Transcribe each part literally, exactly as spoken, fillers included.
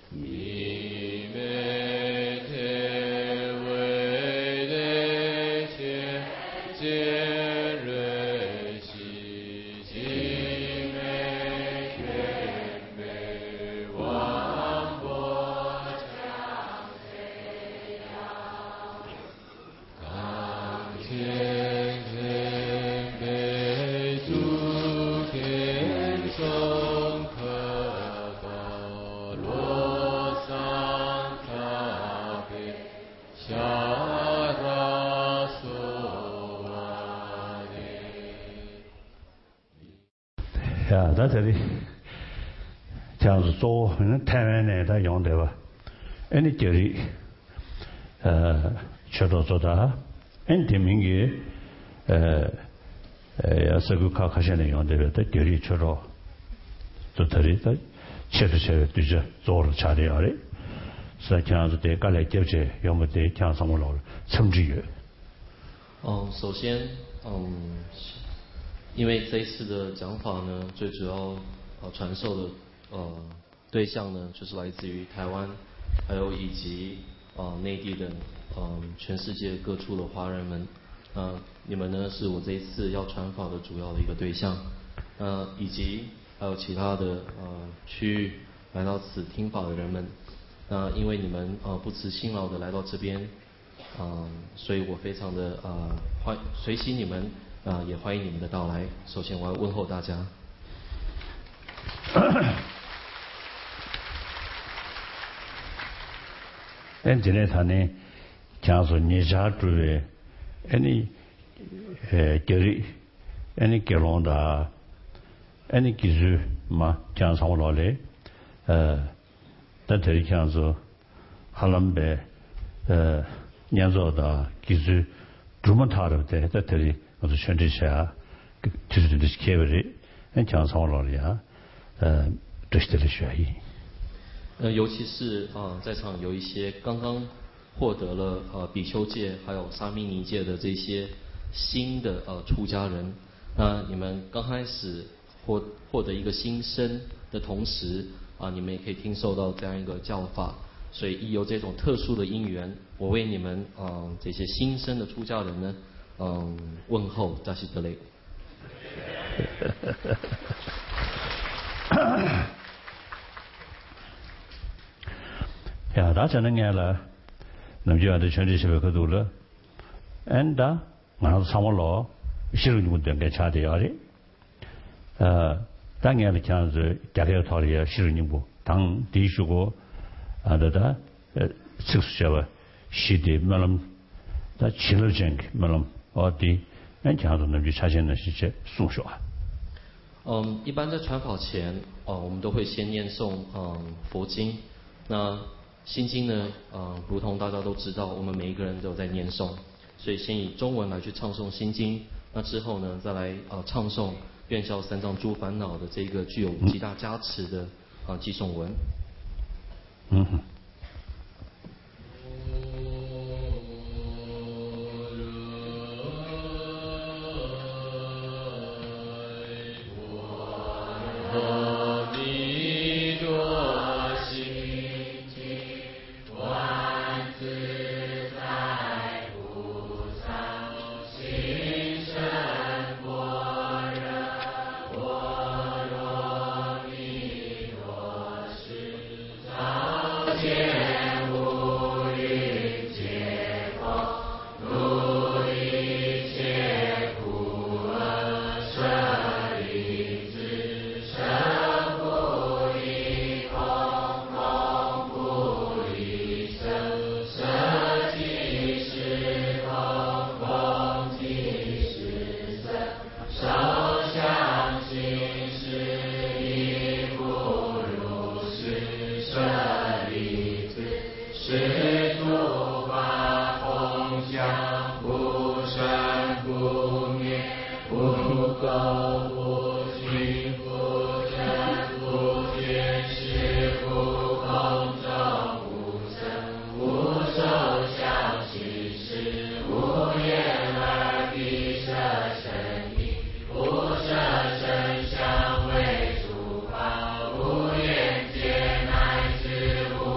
在这里这样子做，台湾呢他用的吧，哎你这里呃确实做的，哎的名义呃呃要是个考考现在用的，在这里确实做这里的确实确实对着做了差的而已，是这样子的，刚来交接要么得讲什么老成绩约。 嗯，首先嗯。因为这一次的讲法呢，最主要呃传授的呃对象呢，就是来自于台湾，还有以及呃内地的嗯、呃、全世界各处的华人们，呃你们呢是我这一次要传法的主要的一个对象，呃以及还有其他的呃区域来到此听法的人们，那、呃、因为你们呃不辞辛劳的来到这边，嗯、呃、所以我非常的呃欢随喜你们。啊、呃，也欢迎你们的到来。首先，我要问候大家。 俺今天他呢，讲说你家住的，俺你呃这里，俺你吉隆的，俺你技术嘛，讲上我老来，呃，在这里讲说，哈兰北呃，年早的技术，专门他的在在这里。我是全这些，就是这些开会，俺讲上我老的呀，呃，这些的学艺。 呃，尤其是啊、呃，在场有一些刚刚获得了呃比丘戒还有沙弥尼戒的这些新的呃出家人，那你们刚开始获获得一个新生的同时啊、呃，你们也可以听受到这样一个教法，所以亦有这种特殊的因缘，我为你们啊、呃、这些新生的出家人呢。嗯，问候扎西德雷。 呀，大家能眼了，那么就按照全体学会可读了。俺da，俺是什么老，西路你们都该查的要的。呃，当然了，讲是大概要讨论西路你们，当第一学过啊的的，呃，这个学吧，西的没那么，他七六讲的没那么。哦，对，俺讲的那就查询那些数学啊。 嗯，一般在传法前，哦，我们都会先念诵嗯佛经。那心经呢，嗯，如同大家都知道，我们每一个人都有在念诵，所以先以中文来去唱诵心经。那之后呢，再来呃唱诵愿消三障诸烦恼的这个具有极大加持的啊偈颂文。 嗯哼。 无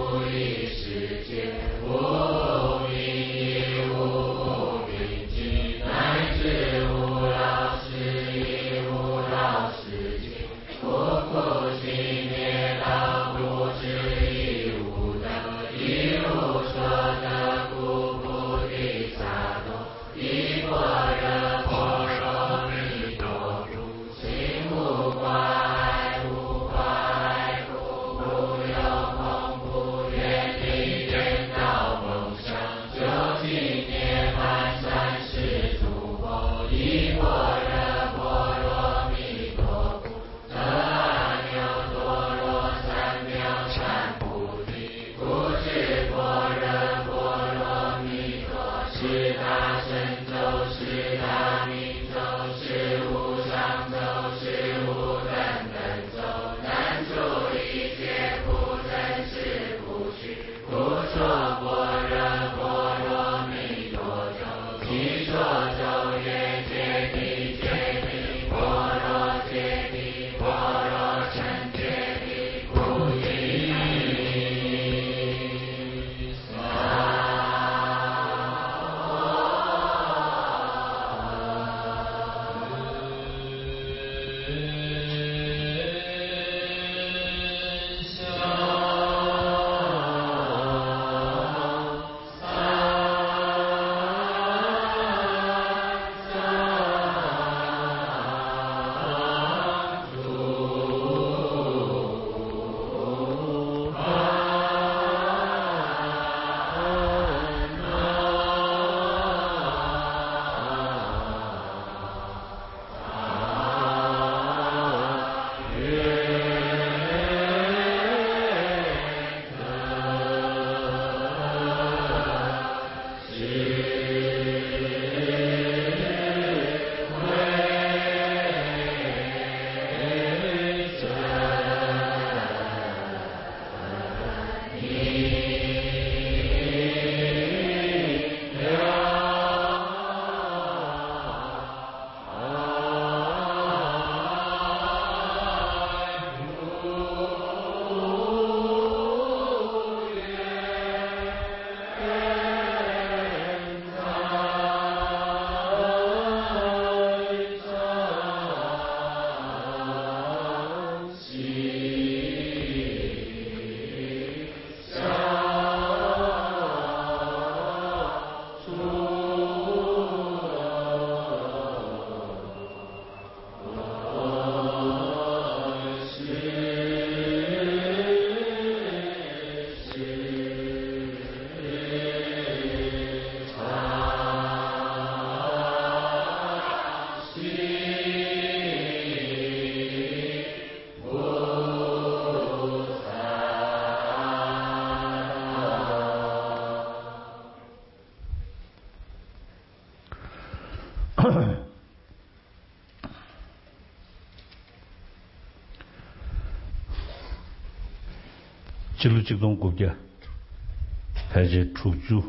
지루 직동 국가 해제 추주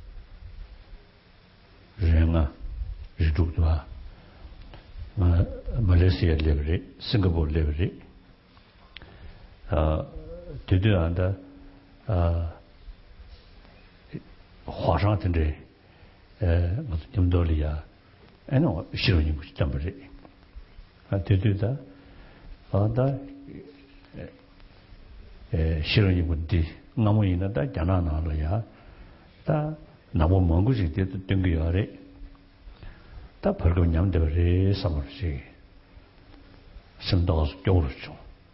人啊 리두도아 말레이시아 레벨이 싱가포르 레벨이 아 되도안다 아 화상한테 에 무슨 점돌이야 에노 싫어니 무슨 점벌이 아 되도다 아다 에 싫어니 문디 너무 있는다 자나나로야 다 나무 먼구지 때도 땡겨야래 다 벌금 냠되버리 삼월시 심도서 겨울죠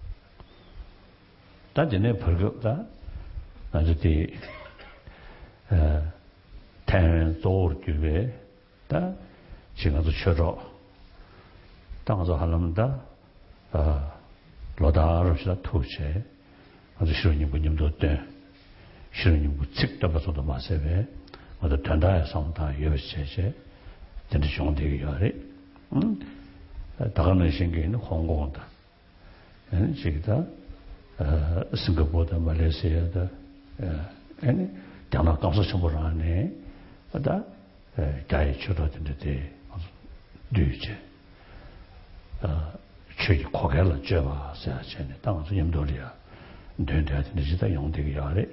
다 전에 벌금다 아주디 에 태연 도르 주베 다 지금도 쳐줘 당서 하려면다 아 로다르시다 투체 아주 싫으니 분님도 때 싫으니 뭐 직접해서도 마세베 어디 단다에 상다 여세세 진짜 좋은데 이거래 음 다가는 생기는 홍콩다 에 지금다 어 싱가포르다 말레이시아다 에 장나 감사 처벌하네 어다 에 가이 줄어든데 뒤제 어 최기 고개를 줘봐 세아체네 당서 염도리야 된다는데 진짜 용되게 야래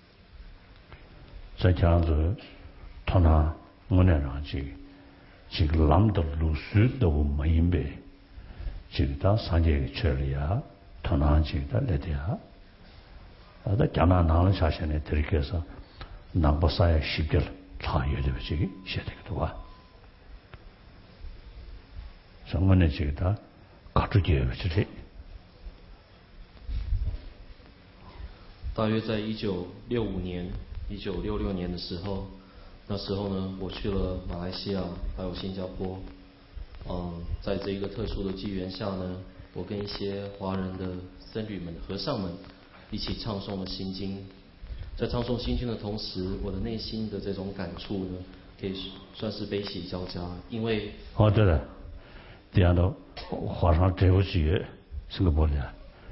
자 장서 토나 문에라지 지금 람도 루스도 마임베 지금 다 산재 처리야 토나 지금 레디야 아다 자나 나는 사실에 들켜서 남보사의 십절 차이를 되지 시대도 와 정문에 지금 다 가주게 되지 大约在一九六五年、一九六六年的时候，那时候呢，我去了马来西亚还有新加坡。嗯，在这一个特殊的机缘下呢，我跟一些华人的僧侣们、和尚们一起唱诵了心经。在唱诵心经的同时，我的内心的这种感触呢，可以算是悲喜交加，因为哦，对了，这样的华上这部剧是个不的。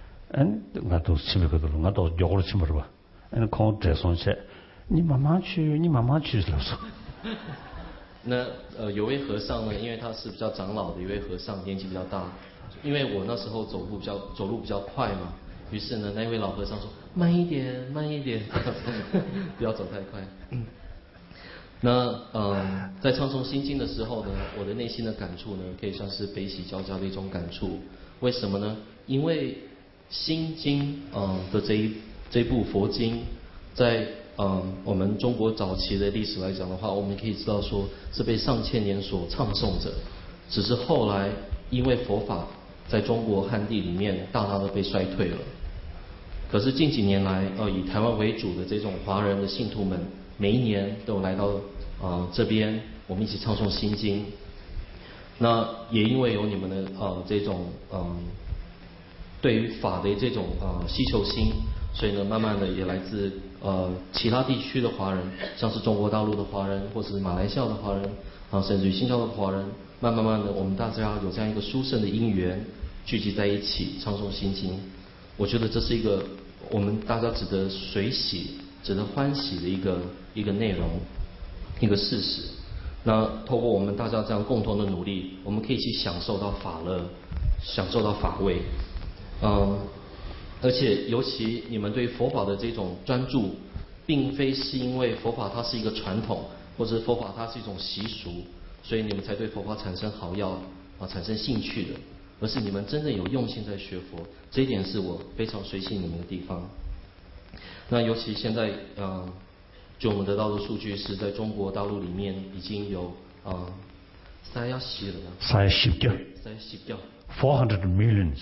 응, 나도 집에 가도 나도 욕을 치면 봐. 응, 공 대선체. 你妈妈去，你妈妈去了说。 那呃，有位和尚呢，因为他是比较长老的一位和尚，年纪比较大。因为我那时候走路比较走路比较快嘛，于是呢，那位老和尚说慢一点，慢一点，不要走太快。那呃，在唱诵心经的时候呢，我的内心的感触呢，可以算是悲喜交加的一种感触。为什么呢？因为 心经嗯的这一这部佛经，在嗯我们中国早期的历史来讲的话，我们可以知道说是被上千年所唱诵着，只是后来因为佛法在中国汉地里面大大的被衰退了。可是近几年来，呃以台湾为主的这种华人的信徒们，每一年都有来到啊、呃、这边，我们一起唱诵心经。那也因为有你们的呃这种嗯。呃 对于法的这种呃希求心，所以呢，慢慢的也来自呃其他地区的华人，像是中国大陆的华人，或者是马来西亚的华人，啊，甚至于新加坡的华人，慢慢慢的，我们大家有这样一个殊胜的因缘，聚集在一起唱诵心经。我觉得这是一个我们大家值得随喜、值得欢喜的一个一个内容，一个事实。那透过我们大家这样共同的努力，我们可以去享受到法乐，享受到法味。 嗯，而且尤其你们对佛法的这种专注，并非是因为佛法它是一个传统，或者佛法它是一种习俗，所以你们才对佛法产生好要啊产生兴趣的，而是你们真的有用心在学佛，这一点是我非常随喜你们的地方。那尤其现在，嗯，就我们得到的数据是在中国大陆里面已经有啊三要洗了， 三十掉， 三十掉 ，four hundred millions。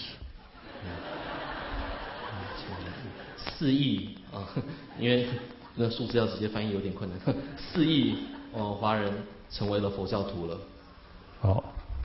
四亿啊，因为那数字要直接翻译有点困难。四亿哦，华人成为了佛教徒了。 好。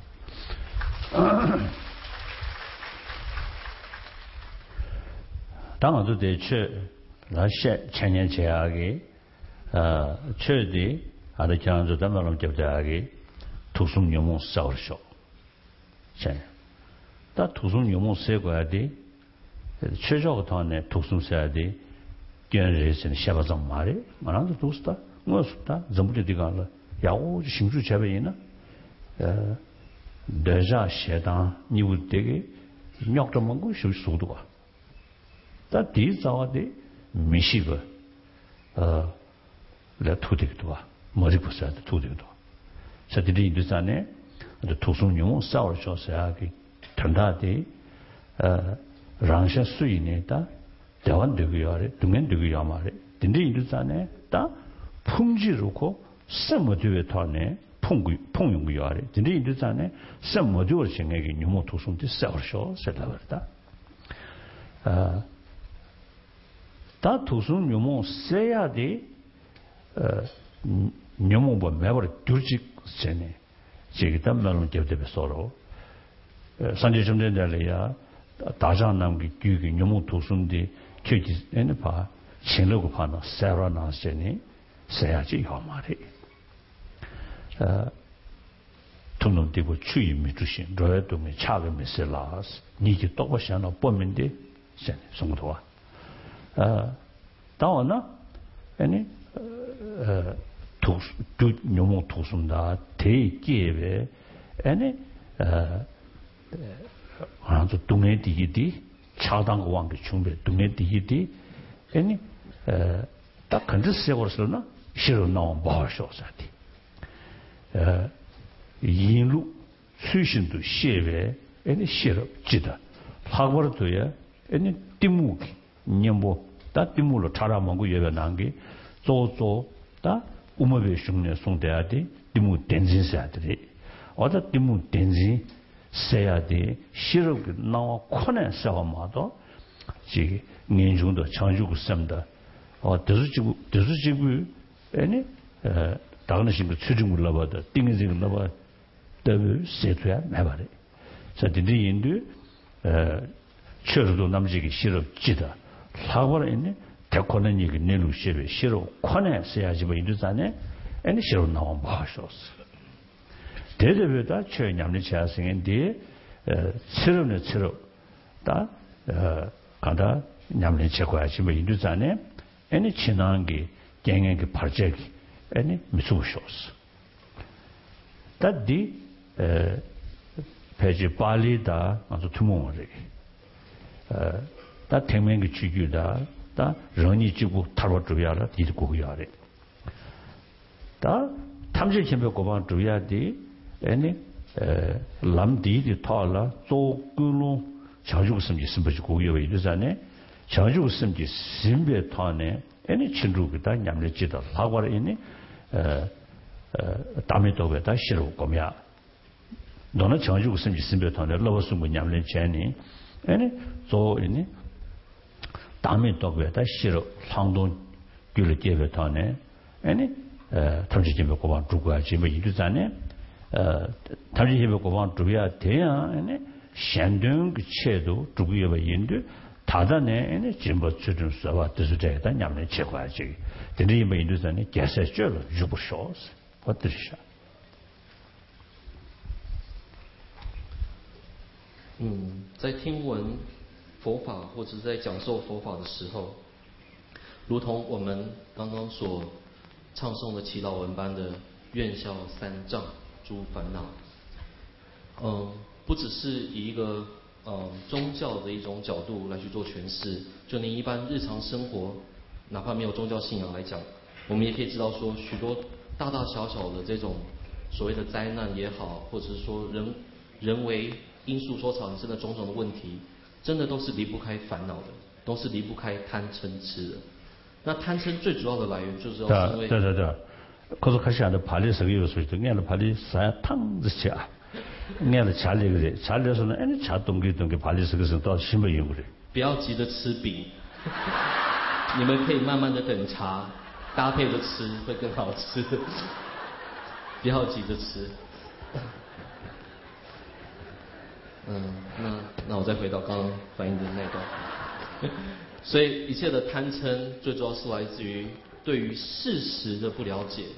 当然，这得去那些千年前啊个，呃，去的，啊，的讲是咱们能接不着个， 土松牛梦싸우셔. 자, 다土松 牛梦 세고야 돼. 최저가 더네土松 써야 돼. 견레스는 샤바장 말이. 말아도 도스다. 뭐 싶다. 전부터 디가라. 야오 신주 제베이나. 어, 대자 셰다 니우 되게 력도 먹고 실수도 봐. 다 뒤자와데 미시버. 어, 라 투득도 봐. 머리 부서도 투득도. 사들이 인도산에土松牛梦 싸우셔서야기 단다데 어, 랑샤 수인에다 대원 되고요래. 등면 되고요 말에. 근데 인도산에 다 품지로고 셈어되에 타네. 풍구 풍용구요래. 근데 인도산에 셈어되어 생각이 묘모土松데 싸우셔 세다버다. 아, 다土松牛梦 써야돼. 어, 묘모뭐 매버리 둘씩 세네. 제기다 말은 되되베 서로. 산지 좀 된다래야 다장 남기 규기 묘모土松데 규기 에네 봐. 신로고 파나 세라나 세네. 세야지 요 말이. 어, 돈은 되고 추이 미주신 로에도 미 차가 미셀라스 니지 또고 샤나 보면데 세 송도와. 어, 다오나 아니 어, 두 묘모土松다 대기에 아니 어 아주 동네 디디 차당 왕의 준비 동네 디디 아니 어딱 근데 세월스나 싫어 나온 바셔서디 어 인루 수신도 시외 아니 싫어 지다 학벌도야 아니 띠무기 님보 다 띠무로 차라먹고 예배 난게 조조 다 우모베 슝네 송대야디 띠무 댄진사들이 어디 띠무 댄진 세야디 싫어 나와 코네 싸움마도 지 년중도 창주고 쌈다 어 드즈지고 드즈지고 아니 어 다른 식으로 추중을 나봐도 띵이지를 나봐 더블 세트야 매바래 자들이 인도 어 처르도 남지기 싫어 지다 사고를 있네 대코는 얘기 내루 싫어 싫어 코네 세야지 뭐 인도산에 아니 싫어 나와 봐셔스 대대보다 최냠리 자생인데 새로운 새로 다 가다 냠리 제거하지 뭐 인도산에 아니 지난 게 갱행의 발제기 아니 미수쇼스 다디 에 페이지 발리다 아주 투모를 다 대명의 주규다 다 런이 지구 타로 주야라 디고 야래 다 탐질 캠페 고반 주야디 아니 에 람디디 타라 조글로 자주스음지 심버지 고여에 이르자네 자주스음지 심베 타네 아니 친루기다 냠레지다 사과를 이니 에 담에도베다 싫어 거면 너는 자주스음지 심베 타네 러버스 뭐 냠레 제니 아니 저 이니 담에도베다 싫어 상동 규를 제베 타네 아니 에 탐지지메 고반 주고야지 뭐 이르자네 어 다리히베 고반 주야 돼야 아니 현동 그 체도 주고여바 인도 다다네 아니 진보 주준 서와 뜻으되다 냠네 제과지 근데 이 인도산에 개세절 주부쇼스 어떠시죠? 嗯，在听闻佛法或者是在讲授佛法的时候，如同我们刚刚所唱诵的祈祷文般的愿消三障诸烦恼，嗯，不只是以一个呃宗教的一种角度来去做诠释，就您一般日常生活，哪怕没有宗教信仰来讲，我们也可以知道说，许多大大小小的这种所谓的灾难也好，或者是说人人为因素所产生的种种的问题，真的都是离不开烦恼的，都是离不开贪嗔痴的。那贪嗔最主要的来源就是要因为对对对，可是可是的爬的时候有时候，俺的爬的啥汤子吃啊，俺的吃那个的，吃的时候呢，俺吃东西东西爬的时候是到什么用的？ 不要急着吃饼，你们可以慢慢的等茶，搭配着吃会更好吃。不要急着吃。嗯，那那我再回到刚刚反映的那段。所以一切的贪嗔，最主要是来自于对于事实的不了解，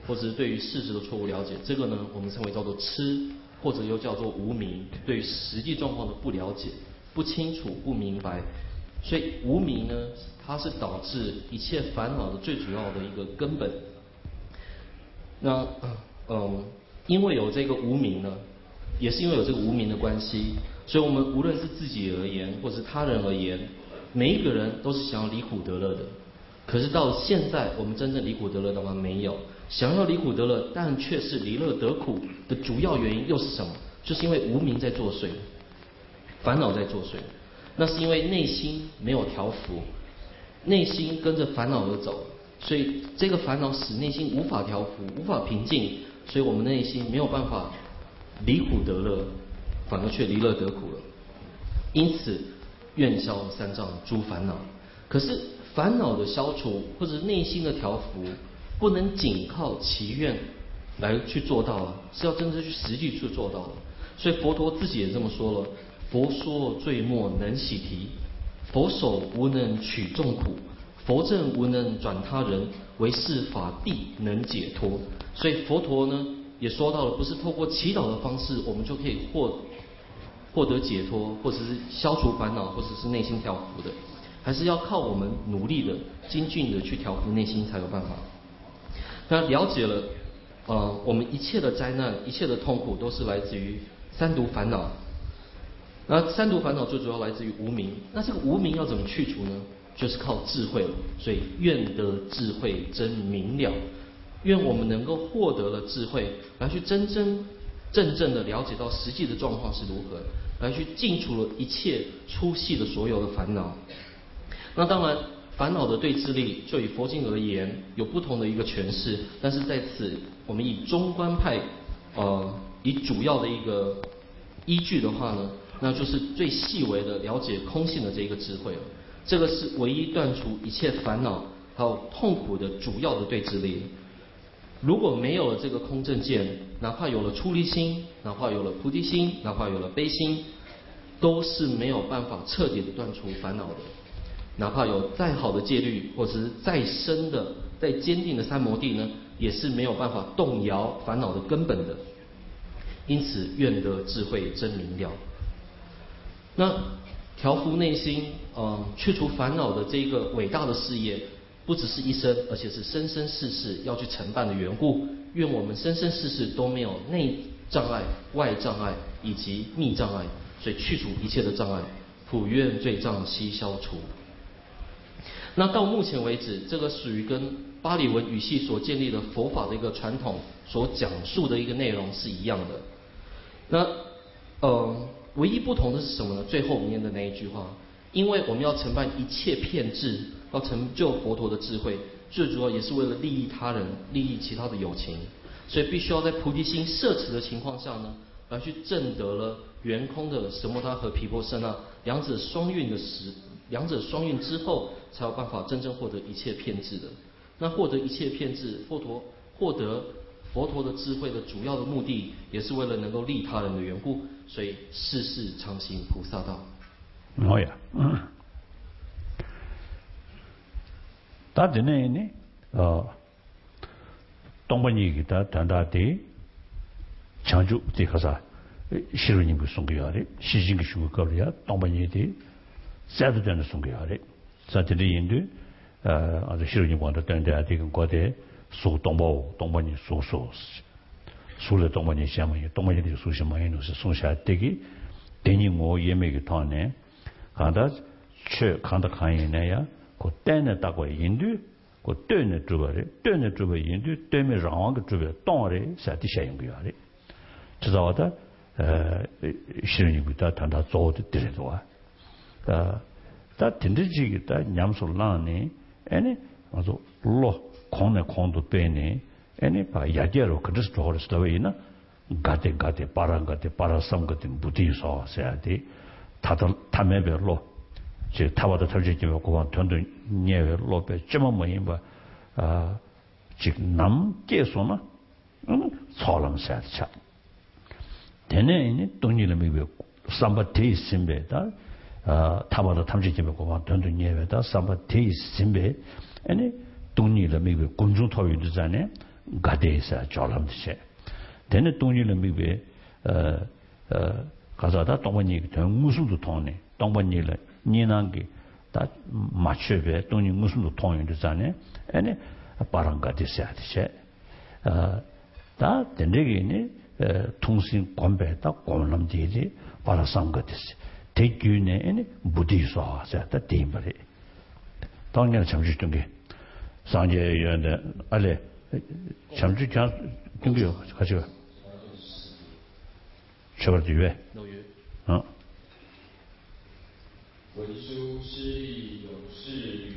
或者是对于事实的错误了解，这个呢我们称为叫做痴，或者又叫做无明，对于实际状况的不了解、不清楚、不明白。所以无明呢，它是导致一切烦恼的最主要的一个根本。那嗯，因为有这个无明呢，也是因为有这个无明的关系，所以我们无论是自己而言，或是他人而言，每一个人都是想要离苦得乐的。可是到现在，我们真正离苦得乐的吗？没有。想要离苦得乐，但却是离乐得苦的主要原因又是什么？就是因为无明在作祟，烦恼在作祟。那是因为内心没有调伏，内心跟着烦恼而走，所以这个烦恼使内心无法调伏，无法平静，所以我们内心没有办法离苦得乐，反而却离乐得苦了。因此，愿消三障诸烦恼。可是烦恼的消除或者内心的调伏，不能仅靠祈愿来去做到啊，是要真正去实际去做到的。所以佛陀自己也这么说了：佛说罪莫能洗提，佛手无能取众苦，佛正无能转他人，唯是法地能解脱。所以佛陀呢也说到了，不是透过祈祷的方式，我们就可以获获得解脱，或者是消除烦恼，或者是内心调伏的，还是要靠我们努力的、精进的去调伏内心才有办法。那了解了，呃，我们一切的灾难、一切的痛苦都是来自于三毒烦恼。那三毒烦恼最主要来自于无明。那这个无明要怎么去除呢？就是靠智慧了。所以愿得智慧真明了，愿我们能够获得了智慧，来去真真正正的了解到实际的状况是如何，来去净除了一切粗细的所有的烦恼。那当然，烦恼的对治力，就以佛经而言，有不同的一个诠释。但是在此，我们以中观派，呃，以主要的一个依据的话呢，那就是最细微的了解空性的这一个智慧了。这个是唯一断除一切烦恼还有痛苦的主要的对治力。如果没有了这个空正见，哪怕有了出离心，哪怕有了菩提心，哪怕有了悲心，都是没有办法彻底的断除烦恼的。哪怕有再好的戒律，或者是再深的、再坚定的三摩地呢，也是没有办法动摇烦恼的根本的。因此，愿得智慧真明了。那调伏内心，呃，去除烦恼的这个伟大的事业，不只是一生，而且是生生世世要去承办的缘故。愿我们生生世世都没有内障碍、外障碍以及密障碍，所以去除一切的障碍，普愿罪障悉消除。那到目前为止，这个属于跟巴利文语系所建立的佛法的一个传统所讲述的一个内容是一样的。那呃，唯一不同的是什么呢？最后面的那一句话，因为我们要承办一切遍智，要成就佛陀的智慧，最主要也是为了利益他人、利益其他的有情，所以必须要在菩提心摄持的情况下呢，来去证得了圆空的什摩他和毗婆舍那两者双运的时。两者双运之后，才有办法真正获得一切遍智的。那获得一切遍智，佛陀获得佛陀的智慧的主要的目的，也是为了能够利他人的缘故，所以世世常行菩萨道。 好呀，嗯，大家呢呢，呃，东半夜给他谈他的强就这个啥，西罗尼不送给他的，西京给修搞的呀，东半夜的。再度这样送给他的，在这里印度，呃，啊，这西罗尼光的等待这个国的属东宝东宝人属属属了东宝人下面，东宝人的属什么人都是送下这个，等于我也没个他呢，看到去看到看人那呀，我等着大概印度，我等着做的，等着做的印度，对面让我个做的，当然是底下用给他的，知道的，呃，西罗尼给他谈他做的对的多。다, 다 딘드지기 다 냠솔라네 에네 아주 로 콘네 콘도 빼네 에네 바 야게로 그래서 저거스 더웨이나 가데 가데 바랑가데 바라삼가데 부디서 세야데 다들 타메베로 제 타바도 털지기 고관 돈도 녀베로 빼 쩌모모인 바아 지금 남께서나 음 소랑사차 되네 돈이를 미베 삼바티 심베다 아 타바도 탐지기에 고만 돈도 녀베다 삼바티 심베 아니 돈이를 미베 군중 토위도 전에 가데사 졸람듯이 되는 동일은 미베 어어 가서다 동번이 무슨도 통네 동번이를 니난게 다 맞춰베 동이 무슨도 통인도잖아요 아니 바랑가데사듯이 어다 된데기니 통신 관배다 공람되지 바라상가듯이 대규네 아니 부디소하자 대임벌이 당년 잠시 중에 상제연의 알레 잠시 장 경비요 같이 가. 저거 뒤에. 어. 文书失利勇士